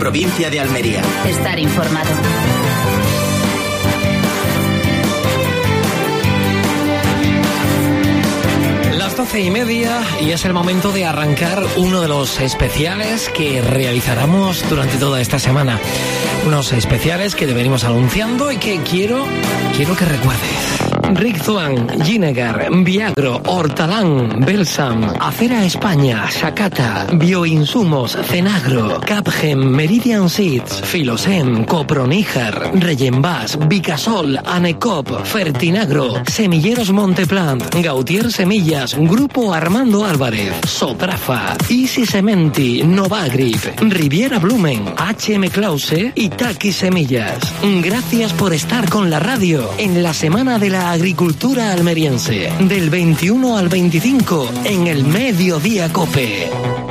provincia de Almería. Estar informado. Las 12:30 y es el momento de arrancar uno de los especiales que realizaremos durante toda esta semana. Unos especiales que te venimos anunciando y que quiero que recuerdes. Rixuan, Ginegar, Viagro, Hortalán, Belsam, Acera España, Sakata, Bioinsumos, Cenagro, Capgem, Meridian Seeds, Filosem, Coproníjar, Reyenbas, Vicasol, Anecop, Fertinagro, Semilleros Monteplant, Gautier Semillas, Grupo Armando Álvarez, Sotrafa, Easy Sementi, Novagrip, Riviera Blumen, HM Clause y Taki Semillas. Gracias por estar con la radio en la Semana de la Agricultura Almeriense, del 21 al 25 en el Mediodía COPE.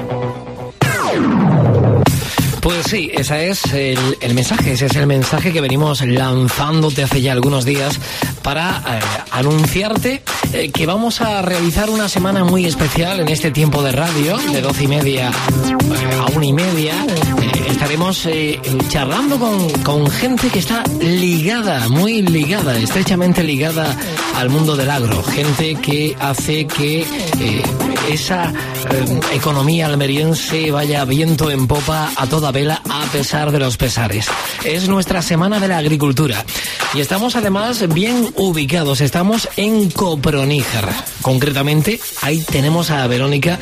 Pues sí, ese es el mensaje, ese es el mensaje que venimos lanzándote hace ya algunos días para anunciarte que vamos a realizar una semana muy especial en este tiempo de radio, de 12:30 a 1:30. Estaremos charlando con gente que está ligada, muy ligada, estrechamente ligada al mundo del agro. Gente que hace que esa economía almeriense vaya viento en popa a toda vela a pesar de los pesares. Es nuestra Semana de la Agricultura y estamos además bien ubicados. Estamos en Coproníjar. Concretamente, ahí tenemos a Verónica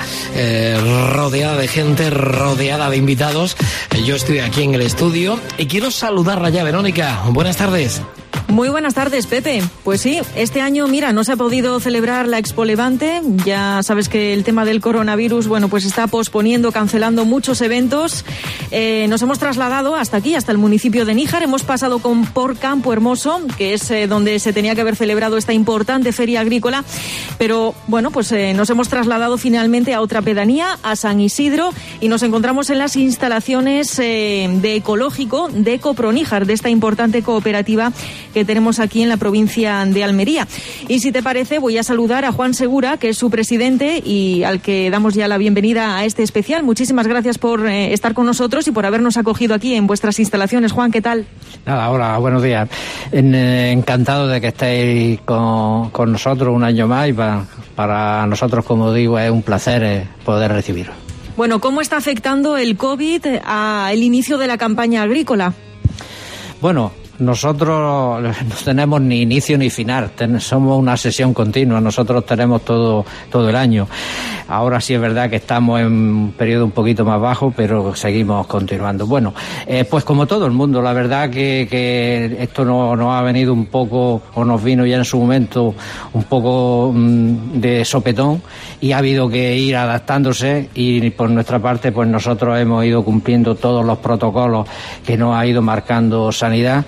rodeada de gente, rodeada de invitados. Yo estoy aquí en el estudio y quiero saludarla ya. Verónica, buenas tardes. Muy buenas tardes, Pepe. Pues sí, este año, mira, no se ha podido celebrar la Expo Levante. Ya sabes que el tema del coronavirus, bueno, pues está posponiendo, cancelando muchos eventos. Nos hemos trasladado hasta aquí, hasta el municipio de Níjar. Hemos pasado por Campo Hermoso, que es donde se tenía que haber celebrado esta importante feria agrícola. Pero, bueno, pues nos hemos trasladado finalmente a otra pedanía, a San Isidro, y nos encontramos en las instalaciones de Ecológico de Coproníjar, de esta importante cooperativa que tenemos aquí en la provincia de Almería. Y si te parece, voy a saludar a Juan Segura, que es su presidente y al que damos ya la bienvenida a este especial. Muchísimas gracias por estar con nosotros y por habernos acogido aquí en vuestras instalaciones. Juan, ¿qué tal? Nada, hola, buenos días. Encantado de que estéis con nosotros un año más y para nosotros, como digo, es un placer poder recibiros. Bueno, ¿cómo está afectando el COVID al inicio de la campaña agrícola? Bueno, nosotros no tenemos ni inicio ni final, somos una sesión continua, nosotros tenemos todo el año. Ahora sí es verdad que estamos en un periodo un poquito más bajo, pero seguimos continuando. Bueno, pues como todo el mundo, la verdad que esto nos ha venido un poco, o nos vino ya en su momento, un poco de sopetón, y ha habido que ir adaptándose, y por nuestra parte pues nosotros hemos ido cumpliendo todos los protocolos que nos ha ido marcando Sanidad.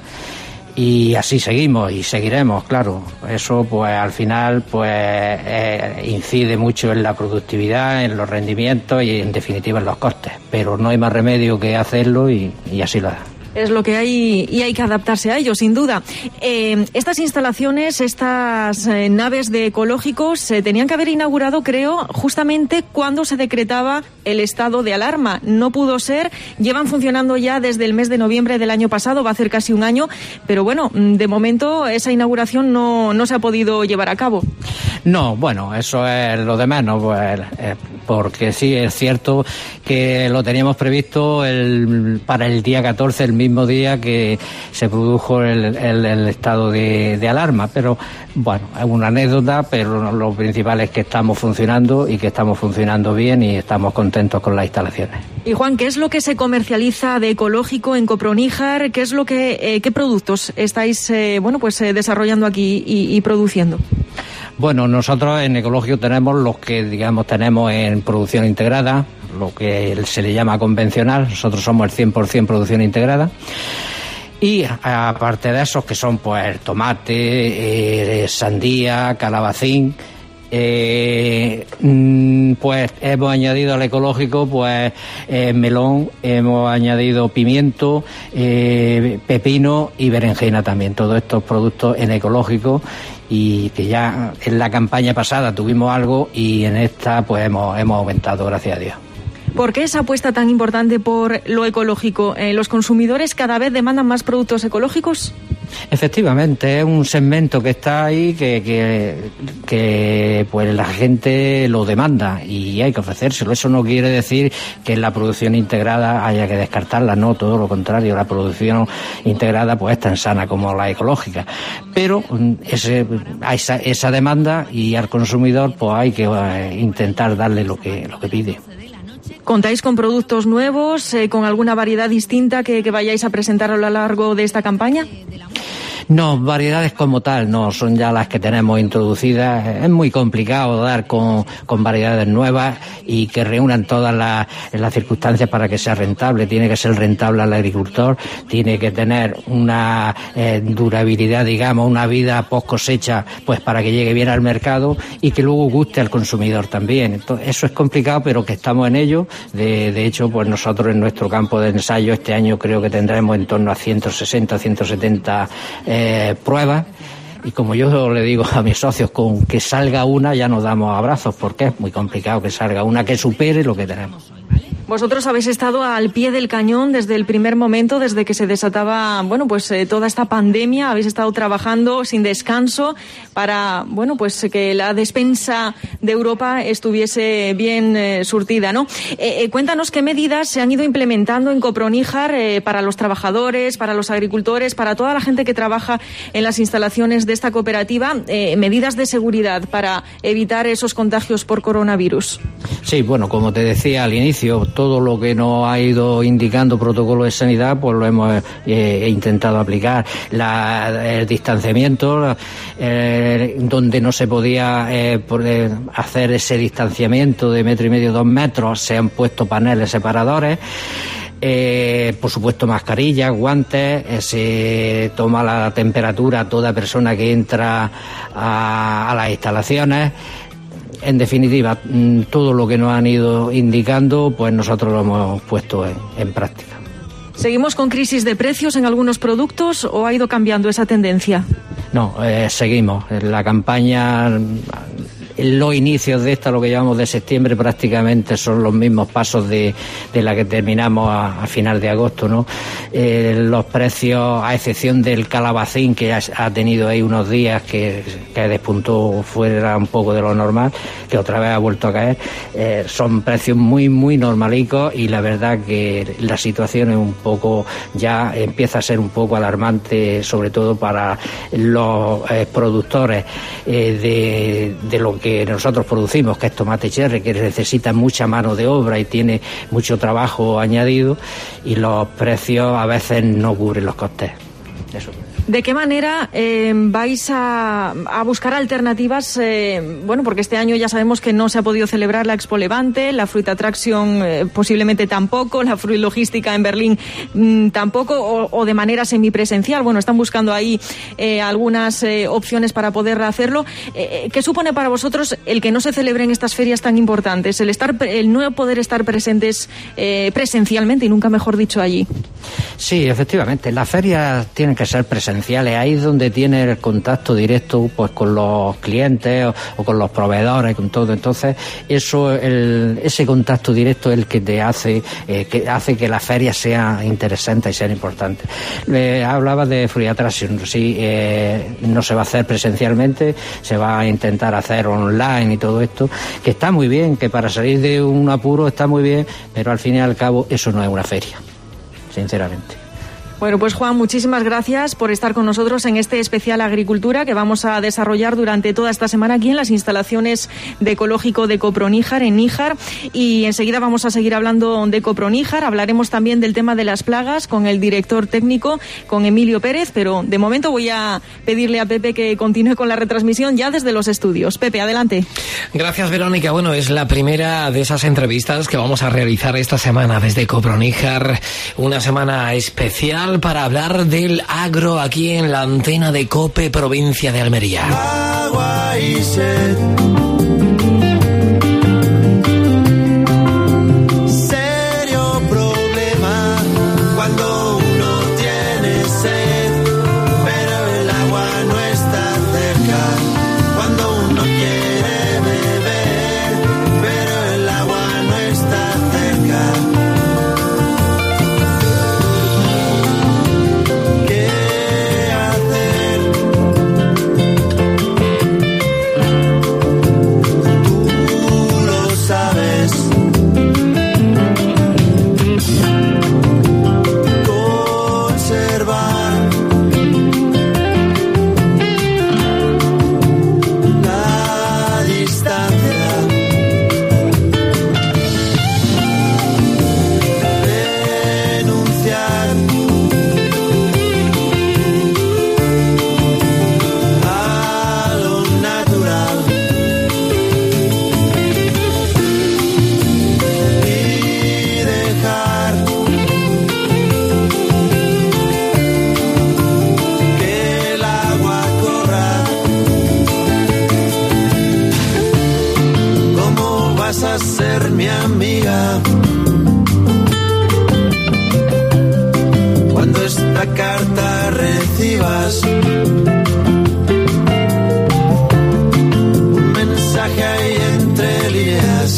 Y así seguimos y seguiremos, claro. Eso pues al final pues incide mucho en la productividad, en los rendimientos y en definitiva en los costes. Pero no hay más remedio que hacerlo y así lo hará. Es lo que hay y hay que adaptarse a ello, sin duda. Estas instalaciones, estas naves de Ecológicos se tenían que haber inaugurado, creo, justamente cuando se decretaba el estado de alarma. No pudo ser, llevan funcionando ya desde el mes de noviembre del año pasado, va a hacer casi un año, pero bueno, de momento esa inauguración no se ha podido llevar a cabo. No, bueno, eso es lo de menos, pues, porque sí, es cierto que lo teníamos previsto para el día 14, el mismo día que se produjo el estado de alarma, pero bueno, es una anécdota, pero lo principal es que estamos funcionando y que estamos funcionando bien y estamos contentos con las instalaciones. Y Juan, ¿qué es lo que se comercializa de Ecológico en Coproníjar? ¿Qué es lo qué productos estáis desarrollando aquí y produciendo? Bueno, nosotros en Ecológico tenemos los que, digamos, tenemos en producción integrada, lo que se le llama convencional. Nosotros somos el 100% producción integrada. Y aparte de esos que son pues tomate, sandía, calabacín, pues hemos añadido al ecológico pues melón, hemos añadido pimiento, pepino y berenjena también, todos estos productos en ecológico, y que ya en la campaña pasada tuvimos algo y en esta pues hemos aumentado, gracias a Dios. ¿Por qué esa apuesta tan importante por lo ecológico? ¿Los consumidores cada vez demandan más productos ecológicos? Efectivamente, es un segmento que está ahí que pues la gente lo demanda y hay que ofrecérselo. Eso no quiere decir que en la producción integrada haya que descartarla, no, todo lo contrario. La producción integrada pues es tan sana como la ecológica, pero hay esa demanda y al consumidor pues hay que intentar darle lo que pide. ¿Contáis con productos nuevos, con alguna variedad distinta que vayáis a presentar a lo largo de esta campaña? No, variedades como tal no, son ya las que tenemos introducidas. Es muy complicado dar con variedades nuevas y que reúnan todas las circunstancias para que sea rentable. Tiene que ser rentable al agricultor, tiene que tener una durabilidad, digamos, una vida post cosecha, pues para que llegue bien al mercado y que luego guste al consumidor también. Entonces, eso es complicado, pero que estamos en ello. De hecho, pues nosotros en nuestro campo de ensayo este año creo que tendremos en torno a 160, 170 pruebas, y como yo le digo a mis socios, con que salga una ya nos damos abrazos, porque es muy complicado que salga una que supere lo que tenemos. Vosotros habéis estado al pie del cañón desde el primer momento, desde que se desataba, bueno, pues toda esta pandemia. Habéis estado trabajando sin descanso para, bueno, pues que la despensa de Europa estuviese bien surtida, ¿no? Cuéntanos qué medidas se han ido implementando en Coproníjar para los trabajadores, para los agricultores, para toda la gente que trabaja en las instalaciones de esta cooperativa, medidas de seguridad para evitar esos contagios por coronavirus. Sí, bueno, como te decía al inicio, todo lo que nos ha ido indicando protocolo de sanidad, pues lo hemos intentado aplicar. El distanciamiento, donde no se podía hacer ese distanciamiento de 1,5 metros, 2 metros, se han puesto paneles separadores. Por supuesto, mascarillas, guantes, se toma la temperatura a toda persona que entra a las instalaciones. En definitiva, todo lo que nos han ido indicando, pues nosotros lo hemos puesto en práctica. ¿Seguimos con crisis de precios en algunos productos o ha ido cambiando esa tendencia? No, seguimos. La campaña, los inicios de esta, lo que llevamos de septiembre, prácticamente son los mismos pasos de la que terminamos a final de agosto, ¿no? Los precios, a excepción del calabacín, que ha tenido ahí unos días que despuntó fuera un poco de lo normal, que otra vez ha vuelto a caer, son precios muy, muy normalicos, y la verdad que la situación es un poco, ya empieza a ser un poco alarmante, sobre todo para los productores de lo que nosotros producimos, que es tomate cherry, que necesita mucha mano de obra y tiene mucho trabajo añadido, y los precios a veces no cubren los costes. Eso. ¿De qué manera vais a buscar alternativas? Bueno, porque este año ya sabemos que no se ha podido celebrar la Expo Levante, la Fruit Attraction posiblemente tampoco, la Fruit Logística en Berlín tampoco, o de manera semipresencial. Bueno, están buscando ahí algunas opciones para poder hacerlo. ¿Qué supone para vosotros el que no se celebren estas ferias tan importantes? El no poder estar presentes presencialmente, y nunca mejor dicho, allí. Sí, efectivamente, las ferias tienen que ser presenciales. Ahí es donde tiene el contacto directo, pues, con los clientes o con los proveedores, con todo. Entonces, ese contacto directo es el que te hace que la feria sea interesante y sea importante. Hablaba de Fruit Attraction, sí, no se va a hacer presencialmente, se va a intentar hacer online y todo esto, que está muy bien, que para salir de un apuro está muy bien, pero al fin y al cabo eso no es una feria, sinceramente. Bueno, pues Juan, muchísimas gracias por estar con nosotros en este especial Agricultura que vamos a desarrollar durante toda esta semana aquí en las instalaciones de Ecológico de Coproníjar, en Níjar, y enseguida vamos a seguir hablando de Coproníjar. Hablaremos también del tema de las plagas con el director técnico, con Emilio Pérez, pero de momento voy a pedirle a Pepe que continúe con la retransmisión ya desde los estudios. Pepe, adelante. Gracias, Verónica. Bueno, es la primera de esas entrevistas que vamos a realizar esta semana desde Coproníjar, una semana especial para hablar del agro aquí en la antena de COPE, provincia de Almería. Agua y sed. Serio problema cuando uno tiene sed, pero el agua no está cerca. Cuando uno quiere beber, pero el agua no está cerca. amiga. Cuando esta carta recibas un mensaje ahí entre líneas.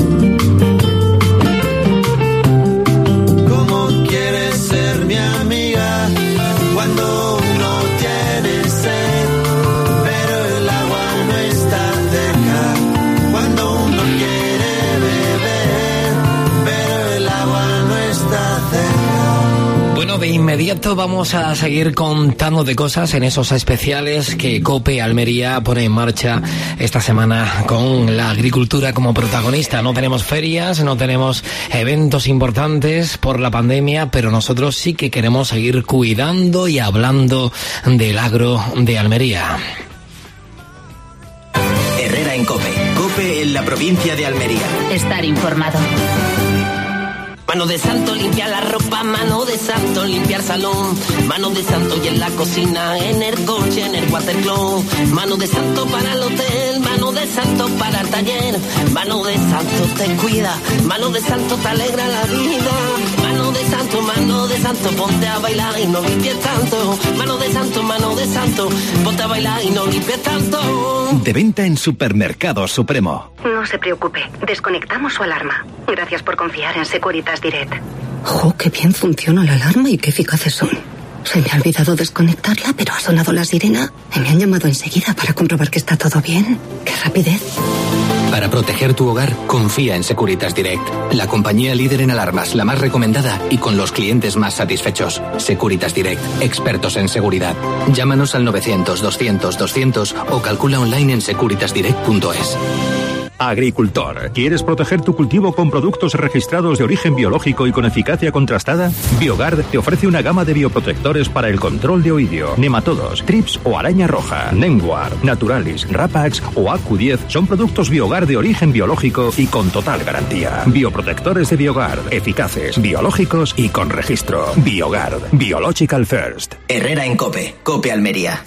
¿Cómo quieres ser mi amiga? Cuando uno tiene sed, pero el agua no está cerca. Cuando uno quiere beber, pero el agua no está cerca. Bueno, de inmediato vamos a seguir contándote cosas en esos especiales que COPE Almería pone en marcha esta semana con la agricultura como protagonista. No tenemos ferias, no tenemos eventos importantes por la pandemia, pero nosotros sí que queremos seguir cuidando y hablando del agro de Almería. Herrera en COPE. COPE en la provincia de Almería. Estar informado. Mano de santo, limpia la ropa, mano de santo, limpiar salón, mano de santo y en la cocina, en el coche, en el watercloak, mano de santo para el hotel, mano de santo para el taller, mano de santo te cuida, mano de santo te alegra la vida, mano de santo, ponte a bailar y no limpies tanto, mano de santo, ponte a bailar y no limpies tanto. De venta en Supermercados Supremo. No se preocupe, desconectamos su alarma. Gracias por confiar en Securitas Direct. ¡Oh, qué bien funciona la alarma y qué eficaces son! Se me ha olvidado desconectarla, pero ha sonado la sirena y me han llamado enseguida para comprobar que está todo bien. ¡Qué rapidez! Para proteger tu hogar, confía en Securitas Direct, la compañía líder en alarmas, la más recomendada y con los clientes más satisfechos. Securitas Direct, expertos en seguridad. Llámanos al 900-200-200 o calcula online en securitasdirect.es. Agricultor, ¿quieres proteger tu cultivo con productos registrados de origen biológico y con eficacia contrastada? Biogard te ofrece una gama de bioprotectores para el control de oidio, nematodos, trips o araña roja. Nemguard, Naturalis, Rapax o AQ10 son productos Biogard de origen biológico y con total garantía. Bioprotectores de Biogard, eficaces, biológicos y con registro. Biogard, Biological First. Herrera en COPE. COPE Almería.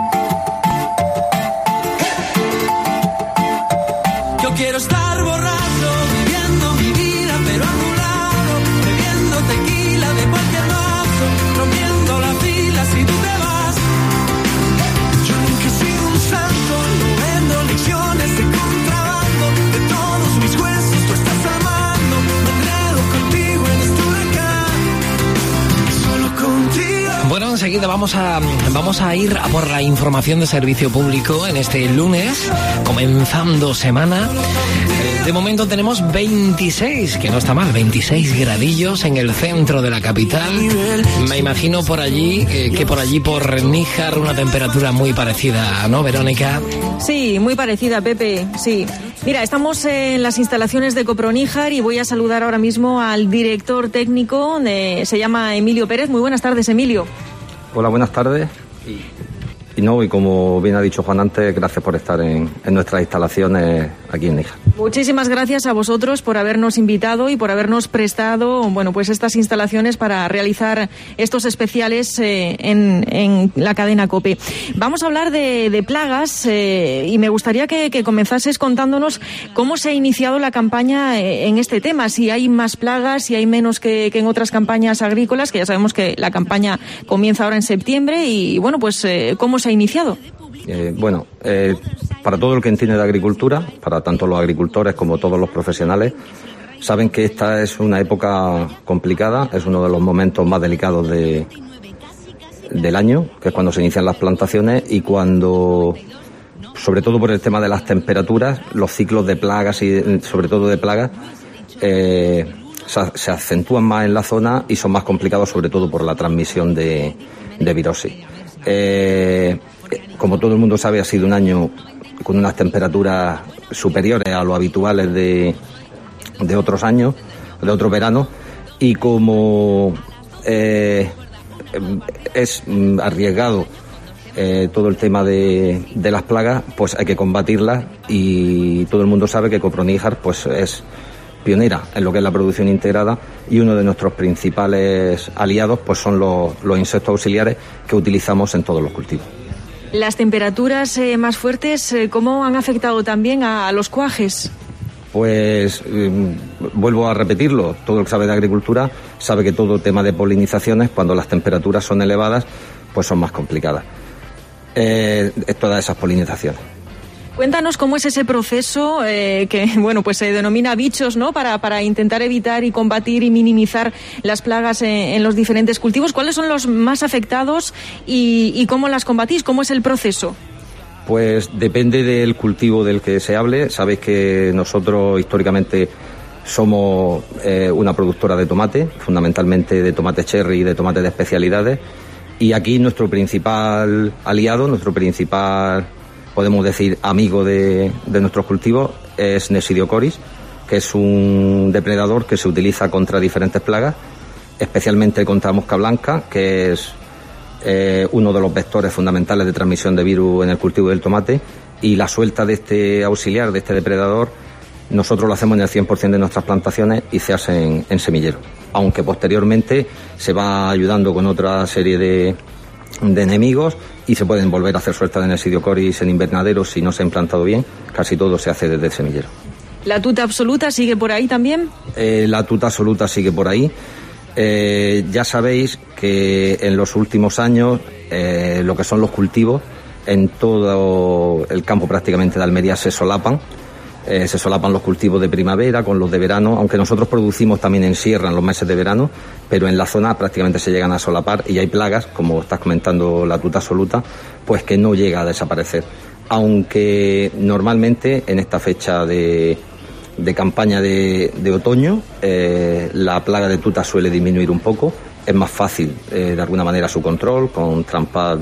Yo quiero estar borracho, viviendo mi vida, pero a tu lado, bebiendo tequila de cualquier vaso, rompiendo la fila si tú te vas. Yo nunca he sido un santo, no vendo lecciones de contrabando, de todos mis huesos tú estás amando, me enredo contigo en este huracán, solo contigo. Bueno, enseguida vamos a ir a por la información de servicio público en este lunes, comenzando semana. De momento tenemos 26, que no está mal, 26 gradillos en el centro de la capital. Me imagino por allí, por Níjar, una temperatura muy parecida, ¿no, Verónica? Sí, muy parecida, Pepe, sí. Mira, estamos en las instalaciones de Coproníjar y voy a saludar ahora mismo al director técnico, se llama Emilio Pérez. Muy buenas tardes, Emilio. Hola, buenas tardes. Y como bien ha dicho Juan antes, gracias por estar en nuestras instalaciones aquí en Níjar. Muchísimas gracias a vosotros por habernos invitado y por habernos prestado, bueno, pues estas instalaciones para realizar estos especiales en la cadena COPE. Vamos a hablar de plagas y me gustaría que comenzases contándonos cómo se ha iniciado la campaña en este tema, si hay más plagas, si hay menos que en otras campañas agrícolas, que ya sabemos que la campaña comienza ahora en septiembre y, bueno, pues cómo se ha iniciado. Para todo el que entiende de agricultura, para tanto los agricultores como todos los profesionales, saben que esta es una época complicada, es uno de los momentos más delicados del año, que es cuando se inician las plantaciones y cuando, sobre todo por el tema de las temperaturas, los ciclos de plagas y sobre todo de plagas se acentúan más en la zona y son más complicados, sobre todo por la transmisión de virosis. Como todo el mundo sabe, ha sido un año con unas temperaturas superiores a lo habituales de otros años, de otros veranos, y como es arriesgado todo el tema de las plagas, pues hay que combatirlas, y todo el mundo sabe que Coproníjar pues es pionera en lo que es la producción integrada, y uno de nuestros principales aliados pues son los insectos auxiliares que utilizamos en todos los cultivos. Las temperaturas más fuertes, ¿cómo han afectado también a los cuajes? Pues vuelvo a repetirlo, todo el que sabe de agricultura sabe que todo tema de polinizaciones, cuando las temperaturas son elevadas, pues son más complicadas. Todas esas polinizaciones. Cuéntanos cómo es ese proceso que, bueno, pues se denomina bichos, ¿no? Para intentar evitar y combatir y minimizar las plagas en los diferentes cultivos. ¿Cuáles son los más afectados y cómo las combatís? ¿Cómo es el proceso? Pues depende del cultivo del que se hable. Sabéis que nosotros históricamente somos una productora de tomate, fundamentalmente de tomate cherry y de tomate de especialidades. Y aquí nuestro principal aliado, nuestro principal, podemos decir, amigo de nuestros cultivos es Nesidiocoris, que es un depredador que se utiliza contra diferentes plagas, especialmente contra mosca blanca, que es uno de los vectores fundamentales de transmisión de virus en el cultivo del tomate, y la suelta de este auxiliar, de este depredador, nosotros lo hacemos en el 100% de nuestras plantaciones y se hace en semillero, aunque posteriormente se va ayudando con otra serie de enemigos y se pueden volver a hacer suelta de Nesidiocoris en invernaderos si no se ha implantado bien. Casi todo se hace desde el semillero. ¿La tuta absoluta sigue por ahí también? La tuta absoluta sigue por ahí. Ya sabéis que en los últimos años lo que son los cultivos en todo el campo prácticamente de Almería se solapan los cultivos de primavera con los de verano, aunque nosotros producimos también en sierra en los meses de verano, pero en la zona prácticamente se llegan a solapar y hay plagas, como estás comentando la tuta absoluta, pues que no llega a desaparecer, aunque normalmente en esta fecha de campaña de otoño, la plaga de tuta suele disminuir un poco. Es más fácil, de alguna manera, su control con trampas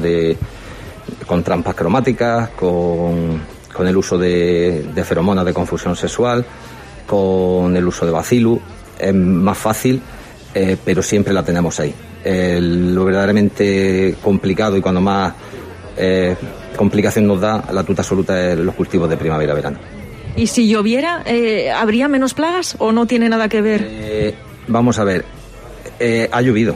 cromáticas, con el uso de feromonas de confusión sexual, con el uso de bacillus. Es más fácil, pero siempre la tenemos ahí. Lo verdaderamente complicado y cuando más complicación nos da la tuta absoluta es los cultivos de primavera-verano. ¿Y si lloviera, habría menos plagas o no tiene nada que ver? Vamos a ver, ha llovido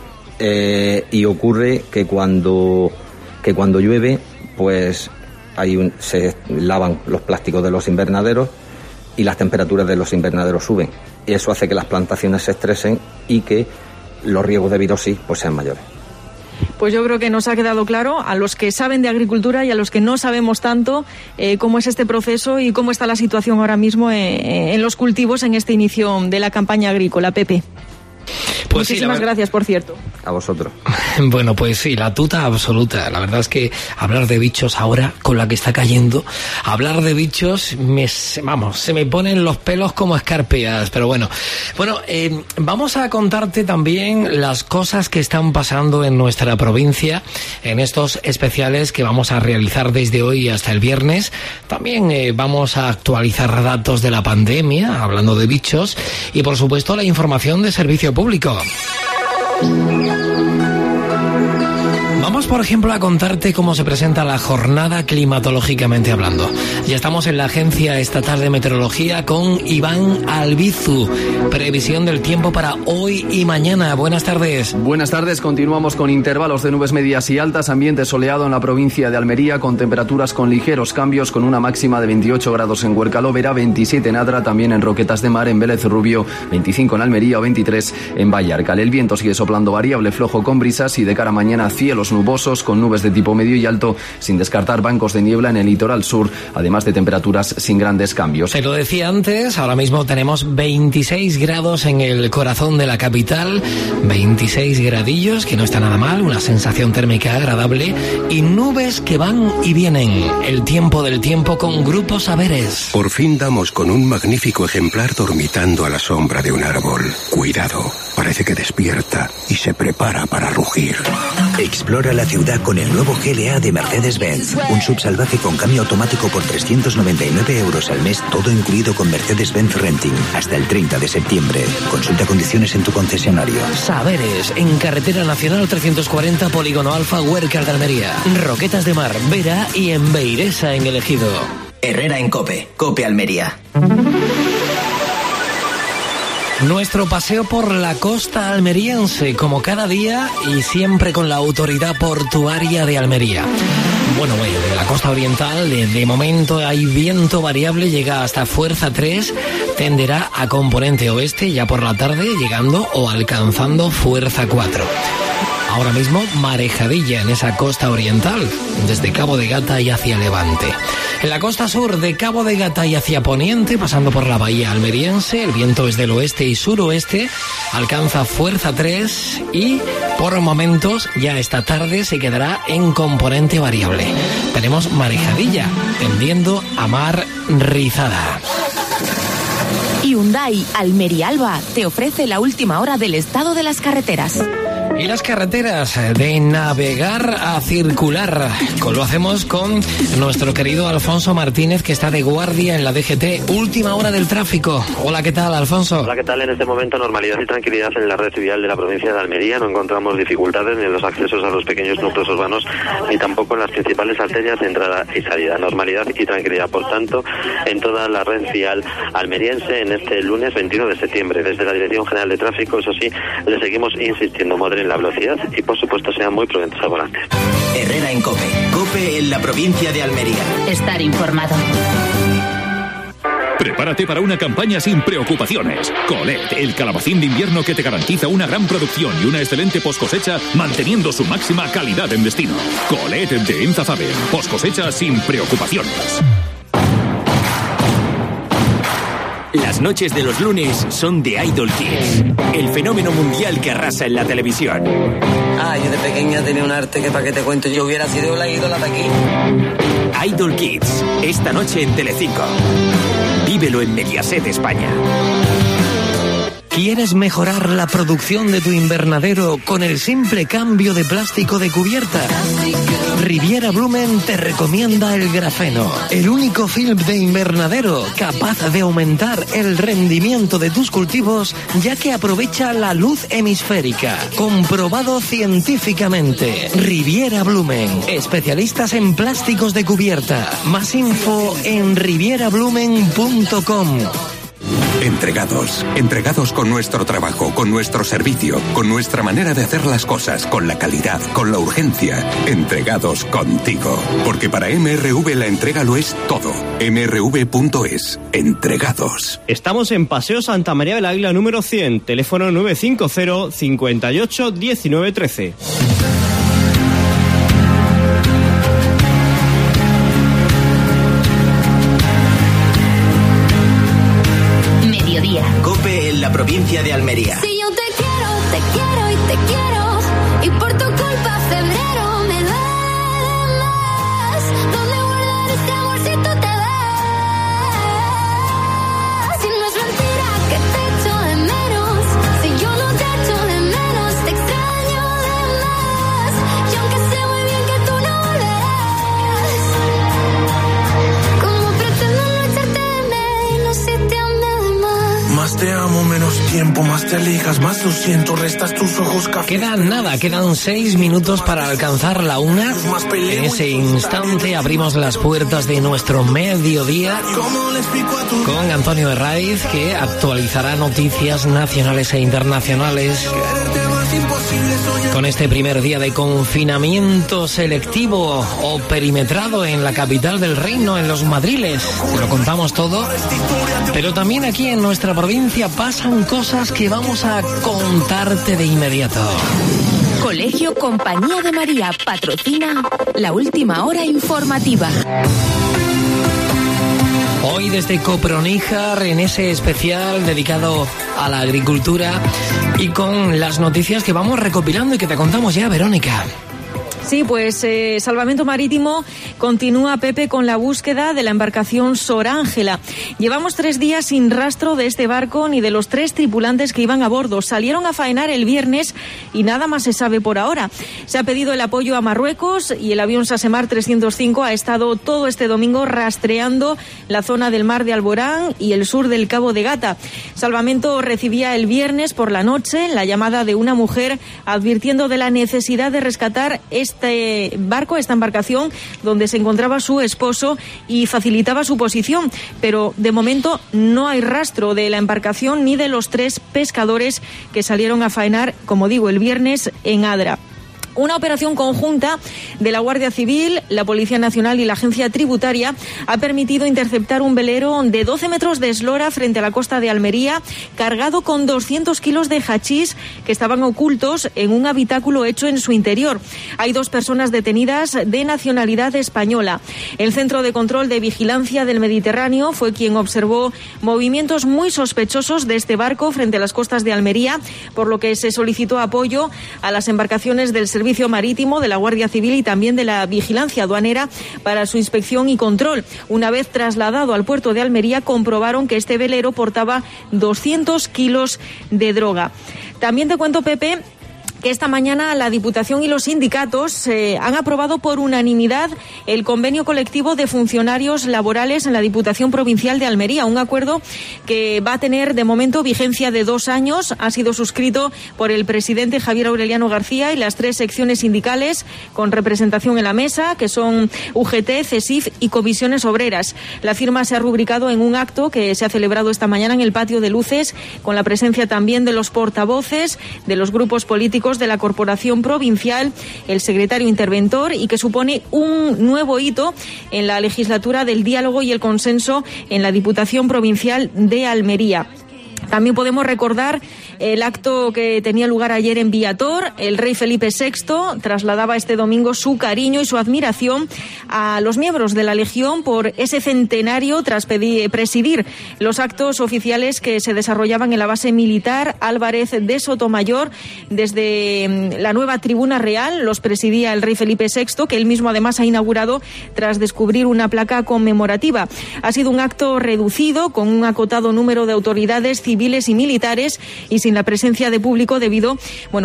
y ocurre que cuando llueve, pues se lavan los plásticos de los invernaderos y las temperaturas de los invernaderos suben. Y eso hace que las plantaciones se estresen y que los riesgos de virosis pues sean mayores. Pues yo creo que nos ha quedado claro a los que saben de agricultura y a los que no sabemos tanto cómo es este proceso y cómo está la situación ahora mismo en los cultivos en este inicio de la campaña agrícola. Pepe. Pues muchísimas gracias, por cierto. A vosotros. Bueno, pues sí, la tuta absoluta. La verdad es que hablar de bichos ahora, con la que está cayendo, hablar de bichos, se me ponen los pelos como escarpias. Pero bueno, vamos a contarte también las cosas que están pasando en nuestra provincia, en estos especiales que vamos a realizar desde hoy hasta el viernes. También vamos a actualizar datos de la pandemia, hablando de bichos, y por supuesto la información de servicio público. Vamos, por ejemplo, a contarte cómo se presenta la jornada climatológicamente hablando. Ya estamos en la Agencia Estatal de Meteorología con Iván Albizu. Previsión del tiempo para hoy y mañana. Buenas tardes. Buenas tardes. Continuamos con intervalos de nubes medias y altas, ambiente soleado en la provincia de Almería, con temperaturas con ligeros cambios, con una máxima de 28 grados en Huercalovera, 27 en Adra, también en Roquetas de Mar, en Vélez Rubio, 25 en Almería o 23 en Vallarcal. El viento sigue soplando variable, flojo con brisas, y de cara a mañana cielos nubosos con nubes de tipo medio y alto, sin descartar bancos de niebla en el litoral sur, además de temperaturas sin grandes cambios. Te lo decía antes, ahora mismo tenemos 26 grados en el corazón de la capital, 26 gradillos, que no está nada mal, una sensación térmica agradable, y nubes que van y vienen. El tiempo del tiempo con Grupo Saberes. Por fin damos con un magnífico ejemplar dormitando a la sombra de un árbol. Cuidado, parece que despierta y se prepara para rugir. Explora la ciudad con el nuevo GLA de Mercedes-Benz. Un subsalvaje con cambio automático por 399 € al mes, todo incluido con Mercedes-Benz Renting. Hasta el 30 de septiembre. Consulta condiciones en tu concesionario. Saberes, en Carretera Nacional 340, Polígono Alfa, Huércal de Almería. Roquetas de Mar, Vera y en Beiresa, en El Ejido. Herrera en COPE. COPE Almería. Nuestro paseo por la costa almeriense, como cada día y siempre con la Autoridad Portuaria de Almería. Bueno, en la costa oriental de momento hay viento variable, llega hasta fuerza 3, tenderá a componente oeste ya por la tarde, llegando o alcanzando fuerza 4. Ahora mismo marejadilla en esa costa oriental, desde Cabo de Gata y hacia Levante. En la costa sur, de Cabo de Gata y hacia poniente, pasando por la bahía almeriense, el viento es del oeste y suroeste, alcanza fuerza 3 y por momentos ya esta tarde se quedará en componente variable. Tenemos marejadilla, tendiendo a mar rizada. Hyundai Almería Alba te ofrece la última hora del estado de las carreteras. Y las carreteras, de navegar a circular. Lo hacemos con nuestro querido Alfonso Martínez, que está de guardia en la DGT. Última hora del tráfico. Hola, ¿qué tal, Alfonso? Hola, ¿qué tal? En este momento, normalidad y tranquilidad en la red vial de la provincia de Almería. No encontramos dificultades ni en los accesos a los pequeños núcleos urbanos, ni tampoco en las principales arterias de entrada y salida. Normalidad y tranquilidad, por tanto, en toda la red vial almeriense en este lunes 21 de septiembre. Desde la Dirección General de Tráfico, eso sí, le seguimos insistiendo, moderen la velocidad y, por supuesto, sean muy prudentes al volante. Herrera en COPE. COPE en la provincia de Almería. Estar informado. Prepárate para una campaña sin preocupaciones. Colet, el calabacín de invierno que te garantiza una gran producción y una excelente poscosecha, manteniendo su máxima calidad en destino. Colet de Enza Faber. Poscosecha sin preocupaciones. Las noches de los lunes son de Idol Kids, el fenómeno mundial que arrasa en la televisión. Yo de pequeña tenía un arte que, para que te cuento, yo hubiera sido la ídola de aquí. Idol Kids, esta noche en Telecinco. Vívelo en Mediaset España. ¿Quieres mejorar la producción de tu invernadero con el simple cambio de plástico de cubierta? Riviera Blumen te recomienda el grafeno, el único film de invernadero capaz de aumentar el rendimiento de tus cultivos, ya que aprovecha la luz hemisférica. Comprobado científicamente. Riviera Blumen, especialistas en plásticos de cubierta. Más info en rivierablumen.com. Entregados con nuestro trabajo, con nuestro servicio, con nuestra manera de hacer las cosas, con la calidad, con la urgencia. Entregados contigo. Porque para MRV la entrega lo es todo. mrv.es. Entregados. Estamos en Paseo Santa María del Águila número 100, teléfono 950 58 19 13. COPE en la provincia de Almería. Si yo te quiero y te quiero, y por tu culpa febrero me duele más. ¿Dónde guardar este amor si tú te vas? Si no es mentira que te echo de menos, si yo no te echo de menos, te extraño de más. Y aunque sé muy bien que tú no volverás, ¿cómo pretendo no echarte de menos si te amé de más? Más te amo, menos tiempo, más te alejas, más lo siento, restas tus ojos café. Quedan 6 minutos para alcanzar la 1. En ese instante abrimos las puertas de nuestro mediodía con Antonio Herraiz, que actualizará noticias nacionales e internacionales. Con este primer día de confinamiento selectivo o perimetrado en la capital del reino, en los Madriles. Te lo contamos todo. Pero también aquí en nuestra provincia pasan cosas que vamos a contarte de inmediato. Colegio Compañía de María patrocina la última hora informativa. Hoy desde Coproníjar, en ese especial dedicado a la agricultura y con las noticias que vamos recopilando y que te contamos ya, Verónica. Sí, pues Salvamento Marítimo continúa, Pepe, con la búsqueda de la embarcación Sor Ángela. Llevamos 3 días sin rastro de este barco ni de los 3 tripulantes que iban a bordo. Salieron a faenar el viernes y nada más se sabe por ahora. Se ha pedido el apoyo a Marruecos y el avión Sasemar 305 ha estado todo este domingo rastreando la zona del mar de Alborán y el sur del Cabo de Gata. Salvamento recibía el viernes por la noche la llamada de una mujer advirtiendo de la necesidad de rescatar este barco, esta embarcación, donde se encontraba su esposo y facilitaba su posición. Pero de momento no hay rastro de la embarcación ni de los 3 pescadores que salieron a faenar, como digo, el viernes en Adra. Una operación conjunta de la Guardia Civil, la Policía Nacional y la Agencia Tributaria ha permitido interceptar un velero de 12 metros de eslora frente a la costa de Almería, cargado con 200 kilos de hachís que estaban ocultos en un habitáculo hecho en su interior. Hay 2 personas detenidas de nacionalidad española. El Centro de Control de Vigilancia del Mediterráneo fue quien observó movimientos muy sospechosos de este barco frente a las costas de Almería, por lo que se solicitó apoyo a las embarcaciones del Servicio Marítimo, de la Guardia Civil y también de la Vigilancia Aduanera para su inspección y control. Una vez trasladado al puerto de Almería, comprobaron que este velero portaba 200 kilos de droga. También te cuento, Pepe, que esta mañana la Diputación y los sindicatos han aprobado por unanimidad el convenio colectivo de funcionarios laborales en la Diputación Provincial de Almería, un acuerdo que va a tener de momento vigencia de 2 años. Ha sido suscrito por el presidente Javier Aureliano García y las 3 secciones sindicales con representación en la mesa, que son UGT, CESIF y Comisiones Obreras. La firma se ha rubricado en un acto que se ha celebrado esta mañana en el Patio de Luces, con la presencia también de los portavoces de los grupos políticos de la Corporación Provincial, el secretario interventor, y que supone un nuevo hito en la legislatura del diálogo y el consenso en la Diputación Provincial de Almería. También podemos recordar el acto que tenía lugar ayer en Viator. El rey Felipe VI trasladaba este domingo su cariño y su admiración a los miembros de la Legión por ese centenario tras presidir los actos oficiales que se desarrollaban en la base militar Álvarez de Sotomayor. Desde la nueva tribuna real los presidía el rey Felipe VI, que él mismo además ha inaugurado tras descubrir una placa conmemorativa. Ha sido un acto reducido, con un acotado número de autoridades civiles y militares y sin la presencia de público debido,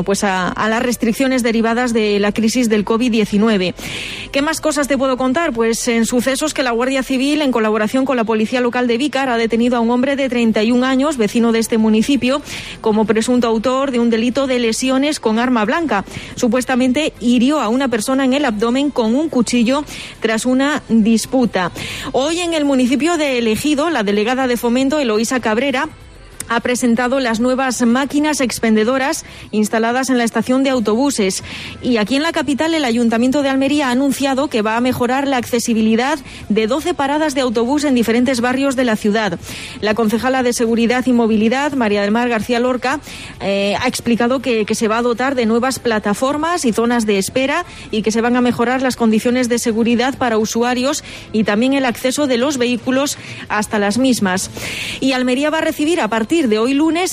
a las restricciones derivadas de la crisis del COVID-19. ¿Qué más cosas te puedo contar? Pues en sucesos que la Guardia Civil, en colaboración con la Policía Local de Vícar, ha detenido a un hombre de 31 años, vecino de este municipio, como presunto autor de un delito de lesiones con arma blanca. Supuestamente hirió a una persona en el abdomen con un cuchillo tras una disputa. Hoy en el municipio de El Ejido, la delegada de Fomento, Eloísa Cabrera, ha presentado las nuevas máquinas expendedoras instaladas en la estación de autobuses. Y aquí en la capital, el Ayuntamiento de Almería ha anunciado que va a mejorar la accesibilidad de 12 paradas de autobús en diferentes barrios de la ciudad. La concejala de Seguridad y Movilidad, María del Mar García Lorca, ha explicado que se va a dotar de nuevas plataformas y zonas de espera y que se van a mejorar las condiciones de seguridad para usuarios y también el acceso de los vehículos hasta las mismas. Y Almería va a recibir a partir de hoy lunes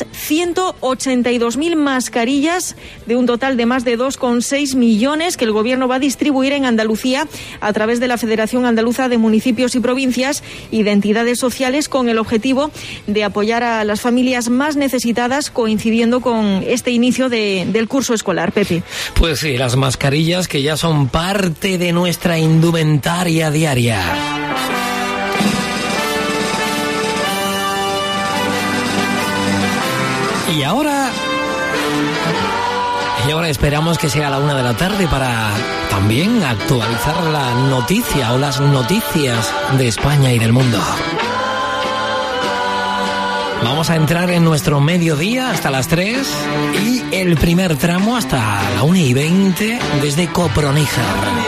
182.000 mascarillas de un total de más de 2,6 millones que el Gobierno va a distribuir en Andalucía a través de la Federación Andaluza de Municipios y Provincias y de entidades sociales, con el objetivo de apoyar a las familias más necesitadas, coincidiendo con este inicio del curso escolar. Pepe. Pues sí, las mascarillas que ya son parte de nuestra indumentaria diaria. Y ahora esperamos que sea la 1 de la tarde para también actualizar la noticia o las noticias de España y del mundo. Vamos a entrar en nuestro mediodía hasta las 3 y el primer tramo hasta la 1:20 desde Coproníjar.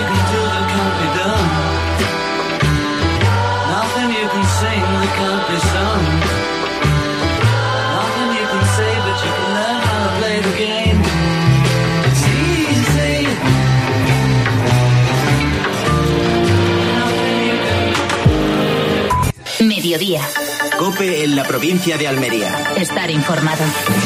Mediodía. COPE en la provincia de Almería. Estar informado.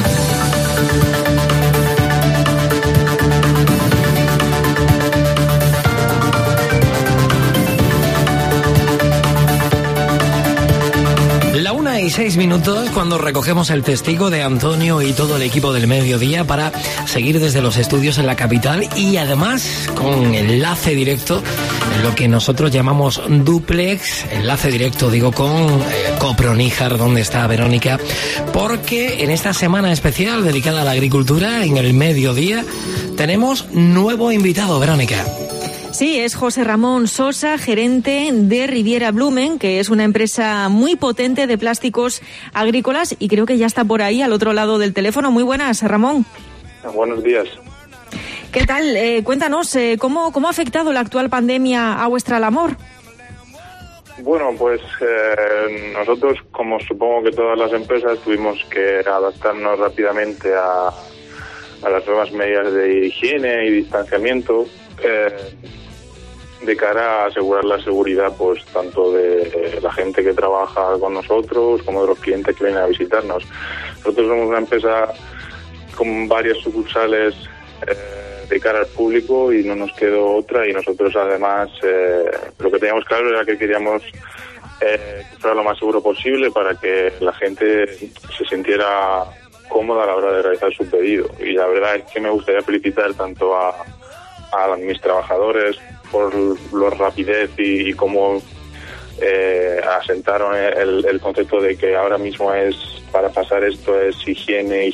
La 1:06 cuando recogemos el testigo de Antonio y todo el equipo del mediodía para seguir desde los estudios en la capital y además con enlace directo, lo que nosotros llamamos duplex, enlace directo digo con Coproníjar, donde está Verónica, porque en esta semana especial dedicada a la agricultura en el mediodía tenemos nuevo invitado, Verónica. Sí, es José Ramón Sosa, gerente de Riviera Blumen, que es una empresa muy potente de plásticos agrícolas, y creo que ya está por ahí al otro lado del teléfono. Muy buenas, Ramón. Buenos días. ¿Qué tal? Cuéntanos, ¿cómo ha afectado la actual pandemia a vuestra labor? Bueno, pues nosotros, como supongo que todas las empresas, tuvimos que adaptarnos rápidamente a las nuevas medidas de higiene y distanciamiento de cara a asegurar la seguridad, pues tanto de la gente que trabaja con nosotros como de los clientes que vienen a visitarnos. Nosotros somos una empresa con varias sucursales de cara al público y no nos quedó otra, y nosotros además lo que teníamos claro era que queríamos que fuera lo más seguro posible para que la gente se sintiera cómoda a la hora de realizar su pedido. Y la verdad es que me gustaría felicitar tanto a mis trabajadores por la rapidez y cómo asentaron el concepto de que ahora mismo para pasar esto es higiene.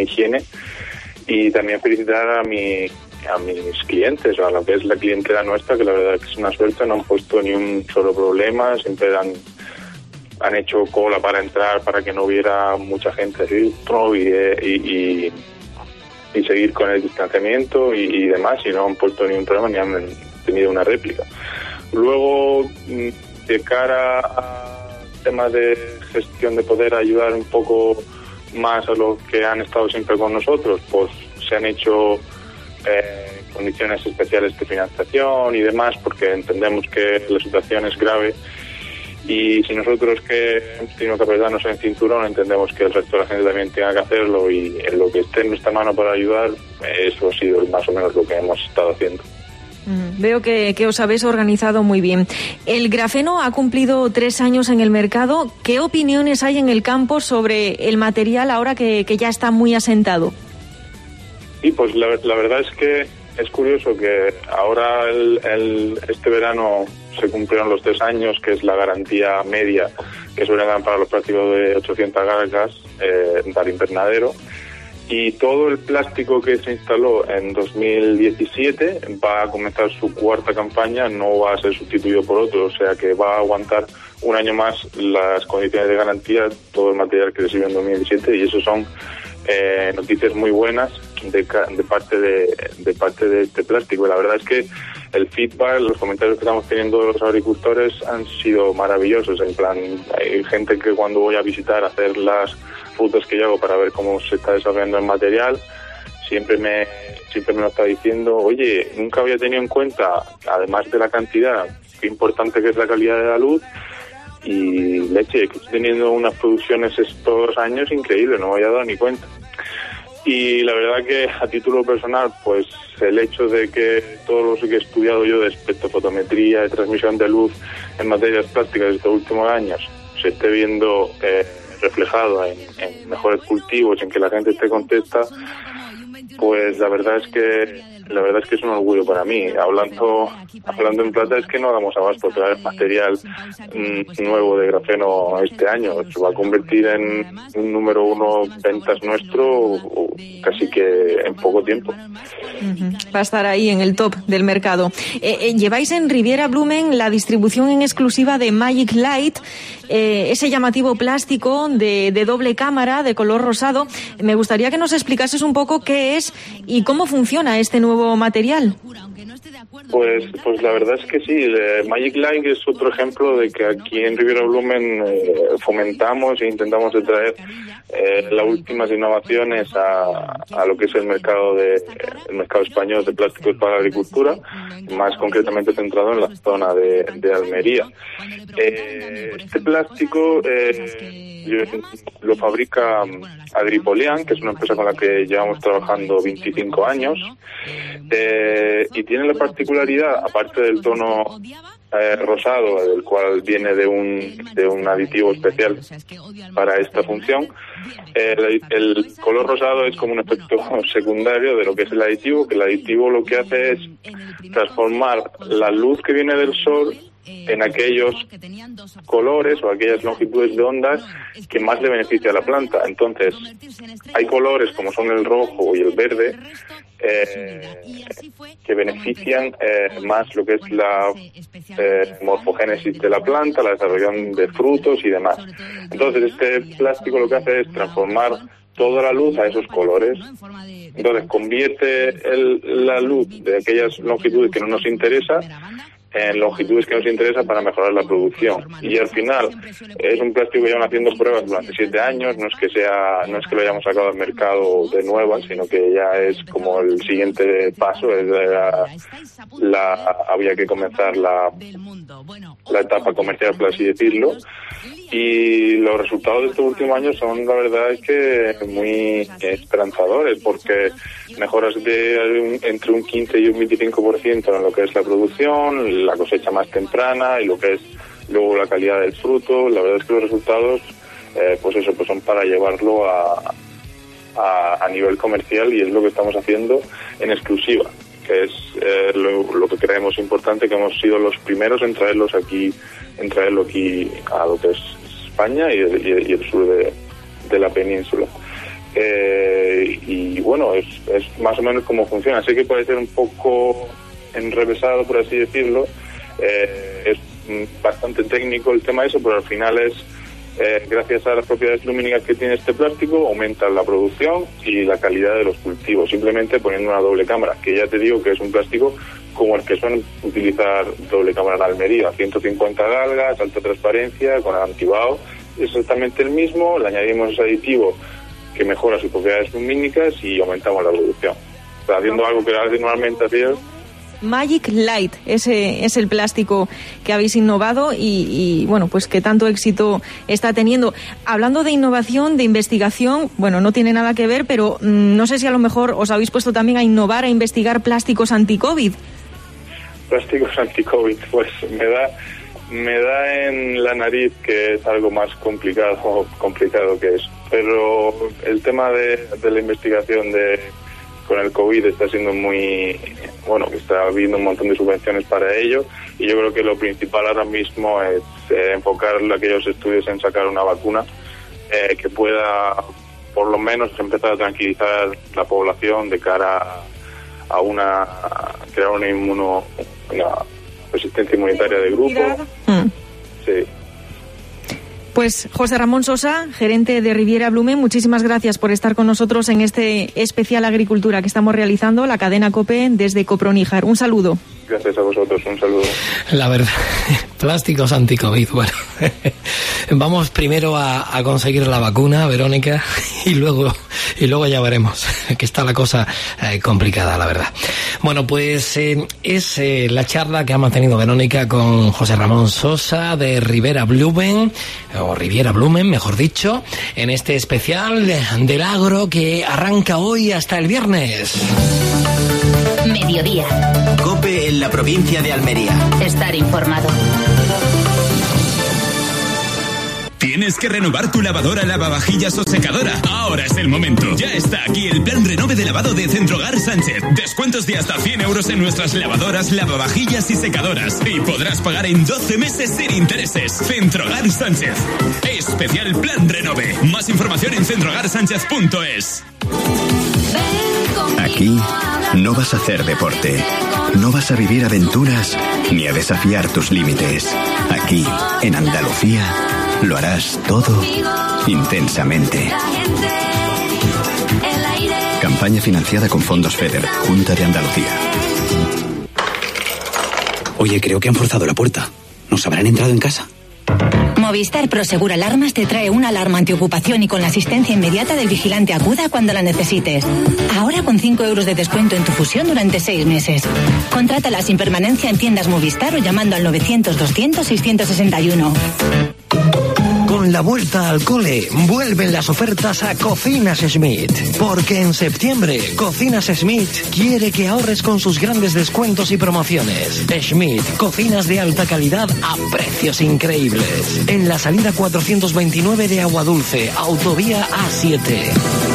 Y también felicitar a mis clientes, o a lo que es la clientela nuestra, que la verdad es que es una suerte, no han puesto ni un solo problema, siempre han hecho cola para entrar para que no hubiera mucha gente dentro y seguir con el distanciamiento y demás, y no han puesto ni un problema ni han tenido una réplica. Luego, de cara a temas de gestión, de poder ayudar un poco más a los que han estado siempre con nosotros, pues se han hecho condiciones especiales de financiación y demás, porque entendemos que la situación es grave, y si nosotros que hemos tenido que apretarnos en el cinturón, entendemos que el resto de la gente también tenga que hacerlo, y en lo que esté en nuestra mano para ayudar, eso ha sido más o menos lo que hemos estado haciendo. Veo que os habéis organizado muy bien. El grafeno ha cumplido 3 años en el mercado. ¿Qué opiniones hay en el campo sobre el material ahora que ya está muy asentado? Sí, pues la verdad es que es curioso que ahora este verano se cumplieron los 3 años, que es la garantía media que suelen dar para los plásticos de 800 cargas para invernadero. Y todo el plástico que se instaló en 2017 va a comenzar su 4ª campaña, no va a ser sustituido por otro, o sea que va a aguantar un año más las condiciones de garantía, todo el material que recibió en 2017, y eso son noticias muy buenas de parte de este plástico. Y la verdad es que el feedback, los comentarios que estamos teniendo los agricultores han sido maravillosos. En plan, hay gente que cuando voy a visitar, a hacer las rutas que yo hago para ver cómo se está desarrollando el material, siempre me lo está diciendo: oye, nunca había tenido en cuenta, además de la cantidad, qué importante que es la calidad de la luz, y leche, que estoy teniendo unas producciones estos años increíbles, no me había dado ni cuenta. Y la verdad que a título personal, pues el hecho de que todo lo que he estudiado yo de espectrofotometría, de transmisión de luz en materias plásticas estos últimos años, se esté viendo reflejado en mejores cultivos, en que la gente esté contenta, pues la verdad es que es un orgullo para mí. Hablando en plata, es que no damos abasto a traer material nuevo de grafeno este año. Se va a convertir en un número 1 ventas nuestro casi que en poco tiempo. Va a estar ahí en el top del mercado. Lleváis en Riviera Blumen la distribución en exclusiva de Magic Light, ese llamativo plástico de doble cámara de color rosado. Me gustaría que nos explicases un poco qué es y cómo funciona este nuevo material. Pues la verdad es que sí, Magic Light es otro ejemplo de que aquí en Riviera Blumen fomentamos e intentamos de traer las últimas innovaciones a lo que es el mercado español de plásticos para la agricultura, más concretamente centrado en la zona de Almería. Este plástico lo fabrica Agripolean, que es una empresa con la que llevamos trabajando 25 años, y tiene la particularidad, aparte del tono rosado, del cual viene de un aditivo especial para esta función, el color rosado es como un efecto secundario de lo que es el aditivo, que el aditivo lo que hace es transformar la luz que viene del sol en aquellos colores o aquellas longitudes de ondas que más le beneficia a la planta. Entonces, hay colores como son el rojo y el verde que benefician más lo que es la morfogénesis de la planta, la desarrollación de frutos y demás. Entonces, este plástico lo que hace es transformar toda la luz a esos colores. Entonces convierte la luz de aquellas longitudes que no nos interesa en longitudes que nos interesa para mejorar la producción. Y al final es un plástico que llevan haciendo pruebas durante 7 años, no es que lo hayamos sacado al mercado de nueva, sino que ya es como el siguiente paso, había que comenzar la etapa comercial, por así decirlo. Y los resultados de estos últimos años son, la verdad, es que muy esperanzadores, porque mejoras entre un 15 y un 25% en lo que es la producción, la cosecha más temprana y lo que es luego la calidad del fruto. La verdad es que los resultados, pues son para llevarlo a nivel comercial, y es lo que estamos haciendo en exclusiva, que es lo que creemos importante, que hemos sido los primeros en traerlo aquí a lo que es España y el sur de la península. Y bueno, es más o menos cómo funciona. Sé que puede ser un poco enrevesado, por así decirlo, es bastante técnico el tema pero al final es gracias a las propiedades lumínicas que tiene este plástico, aumenta la producción y la calidad de los cultivos, simplemente poniendo una doble cámara, que ya te digo que es un plástico como el que suelen utilizar doble cámara en Almería, 150 galgas, alta transparencia, con antibao, es exactamente el mismo. Le añadimos ese aditivo que mejora sus propiedades lumínicas y aumentamos la producción. O sea, haciendo algo que normalmente hacías. Magic Light, ese es el plástico que habéis innovado y bueno, pues que tanto éxito está teniendo. Hablando de innovación, de investigación, bueno, no tiene nada que ver, pero no sé si a lo mejor os habéis puesto también a innovar, a investigar plásticos anti-COVID. Plásticos anti-COVID, pues me da en la nariz que es algo más complicado que es. Pero el tema de la investigación con el COVID está siendo está habiendo un montón de subvenciones para ello, y yo creo que lo principal ahora mismo es enfocar aquellos estudios en sacar una vacuna que pueda por lo menos empezar a tranquilizar la población de cara a crear una resistencia inmunitaria de grupo. Sí. Pues José Ramón Sosa, gerente de Riviera Blumen, muchísimas gracias por estar con nosotros en este especial Agricultura que estamos realizando, la cadena COPE desde Coproníjar. Un saludo. Gracias a vosotros, un saludo. La verdad, plásticos anti-COVID. Bueno, vamos primero a conseguir la vacuna, Verónica, y luego ya veremos, que está la cosa complicada, la verdad. Bueno, pues es la charla que ha mantenido Verónica con José Ramón Sosa de Riviera Blumen, o Riviera Blumen, mejor dicho, en este especial del agro que arranca hoy hasta el viernes. Mediodía. COPE en la provincia de Almería. Estar informado. ¿Tienes que renovar tu lavadora, lavavajillas o secadora? Ahora es el momento. Ya está aquí el plan renove de lavado de Centrogar Sánchez. Descuentos de hasta 100 euros en nuestras lavadoras, lavavajillas y secadoras. Y podrás pagar en 12 meses sin intereses. Centrogar Sánchez. Especial plan renove. Más información en centrogarsánchez.es. Aquí no vas a hacer deporte, no vas a vivir aventuras ni a desafiar tus límites. Aquí, en Andalucía, lo harás todo intensamente. Campaña financiada con fondos FEDER, Junta de Andalucía. Oye, creo que han forzado la puerta. ¿Nos habrán entrado en casa? Movistar Prosegur Alarmas te trae una alarma antiocupación y con la asistencia inmediata del vigilante aguda cuando la necesites. Ahora con 5 euros de descuento en tu fusión durante 6 meses. Contrátala sin permanencia en tiendas Movistar o llamando al 900-200-661. Con la vuelta al cole, vuelven las ofertas a Cocinas Schmidt. Porque en septiembre, Cocinas Schmidt quiere que ahorres con sus grandes descuentos y promociones. Schmidt, cocinas de alta calidad a precios increíbles. En la salida 429 de Aguadulce, autovía A7.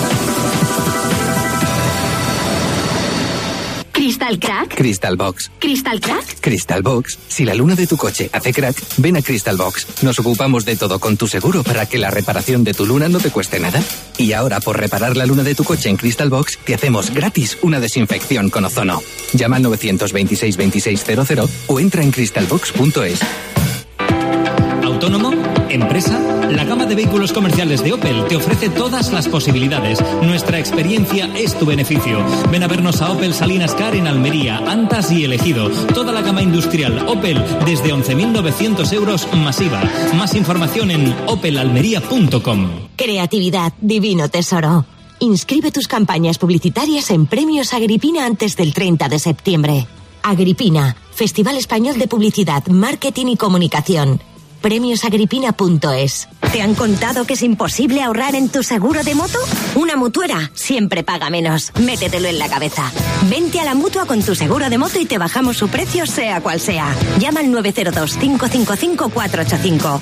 ¿Crystal Crack? Crystal Box. ¿Crystal Crack? Crystal Box. Si la luna de tu coche hace crack, ven a Crystal Box. Nos ocupamos de todo con tu seguro para que la reparación de tu luna no te cueste nada. Y ahora, por reparar la luna de tu coche en Crystal Box, te hacemos gratis una desinfección con ozono. Llama al 926 2600 o entra en crystalbox.es. ¿Autónomo? ¿Empresa? La gama de vehículos comerciales de Opel te ofrece todas las posibilidades. Nuestra experiencia es tu beneficio. Ven a vernos a Opel Salinas Car en Almería, Antas y Elegido. Toda la gama industrial Opel desde 11.900 euros masiva. Más información en opelalmería.com. Creatividad, divino tesoro. Inscribe tus campañas publicitarias en Premios Agripina antes del 30 de septiembre. Agripina, Festival Español de Publicidad, Marketing y Comunicación. Premiosagripina.es. ¿Te han contado que es imposible ahorrar en tu seguro de moto? Una mutuera siempre paga menos. Métetelo en la cabeza. Vente a la Mutua con tu seguro de moto y te bajamos su precio sea cual sea. Llama al 902-555-485.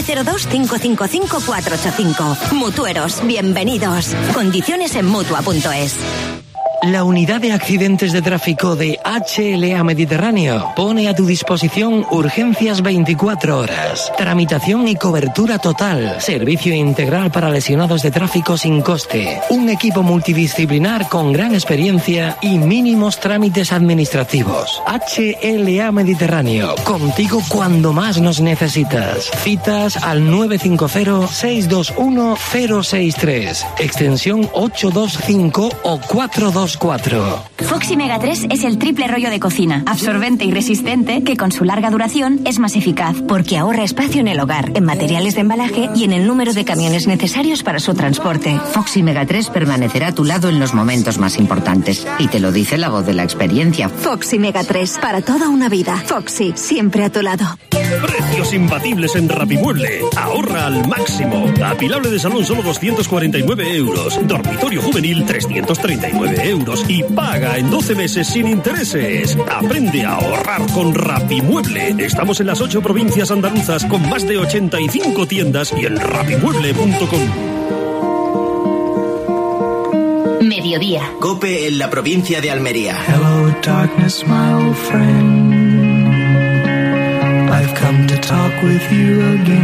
902-555-485. Mutueros, bienvenidos. Condiciones en Mutua.es. La unidad de accidentes de tráfico de HLA Mediterráneo pone a tu disposición urgencias 24 horas, tramitación y cobertura total, servicio integral para lesionados de tráfico sin coste, un equipo multidisciplinar con gran experiencia y mínimos trámites administrativos. HLA Mediterráneo, contigo cuando más nos necesitas. Citas al 950-621-063, extensión 825 o 424. Foxy Mega 3 es el triple rollo de cocina, absorbente y resistente, que con su larga duración es más eficaz. Porque ahorra espacio en el hogar, en materiales de embalaje y en el número de camiones necesarios para su transporte. Foxy Mega 3 permanecerá a tu lado en los momentos más importantes. Y te lo dice la voz de la experiencia. Foxy Mega 3, para toda una vida. Foxy, siempre a tu lado. Precios imbatibles en Rapimueble. Ahorra al máximo. Apilable de salón solo 249 euros. Dormitorio juvenil 339 euros. Y paga en 12 meses sin intereses. Aprende a ahorrar con Rapimueble. Estamos en las 8 provincias andaluzas con más de 85 tiendas y en rapimueble.com. Mediodía. COPE en la provincia de Almería. Hello, darkness, my old friend. I've come to talk with you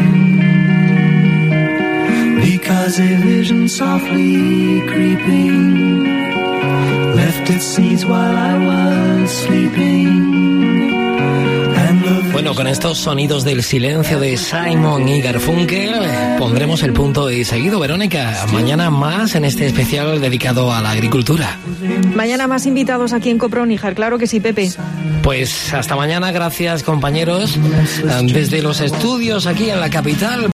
again. Because a vision softly creeping left its seeds while I was sleeping. Bueno, con estos sonidos del silencio de Simon y Garfunkel pondremos el punto y seguido. Verónica, mañana más en este especial dedicado a la agricultura. Mañana más invitados aquí en Coproníjar, claro que sí, Pepe. Pues hasta mañana, gracias compañeros, desde los estudios aquí en la capital.